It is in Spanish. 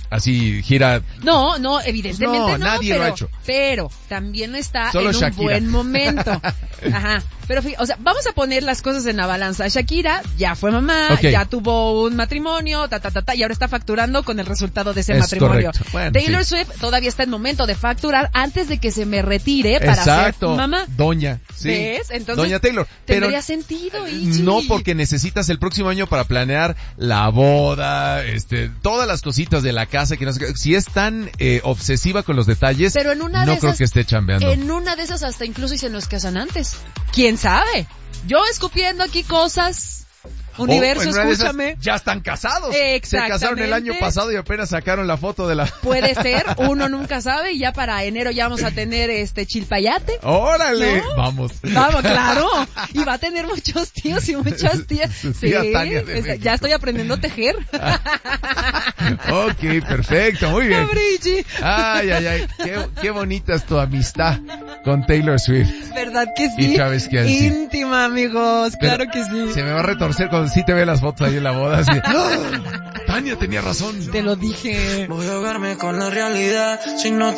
así gira. No, evidentemente no, nadie pero, lo ha hecho. Pero también está Solo en un Shakira. buen momento. Ajá. Pero vamos a poner las cosas en la balanza. Shakira ya fue mamá, Okay. ya tuvo un matrimonio, y ahora está facturando con el resultado de ese Es matrimonio. correcto. Bueno, Taylor sí. Swift todavía está en momento de facturar antes de que se me retire para Exacto. ser mamá. Doña, sí. ¿Ves? Entonces, Doña Taylor. tendría sentido, Ichi. No, porque necesitas el próximo año para planear la boda, todas las cositas de la casa que no sé qué. Si es tan obsesiva con los detalles, Pero en una no de creo esas, que esté chambeando. En una de esas hasta incluso y se nos casan antes. ¿Quién sabe? Yo escupiendo aquí cosas. Universo, en una de esas escúchame. ya están casados. Exactamente. Se casaron el año pasado y apenas sacaron la foto de la... Puede ser, uno nunca sabe, y ya para enero ya vamos a tener chilpayate. ¡Órale! ¿No? Vamos, claro. Y va a tener muchos tíos y muchas tías. Su tía Tania de México. Ya estoy aprendiendo a tejer. Ok, perfecto, muy bien. Pobre Ichi. Ay, qué bonita es tu amistad con Taylor Swift. ¿Verdad que sí? Y Travis Kelce. Íntima, amigos, Pero claro que sí. Se me va a retorcer cuando sí te ve las fotos ahí en la boda. Así, ¡Ah! Tania tenía razón. Te lo dije. Voy a ahogarme con la realidad si no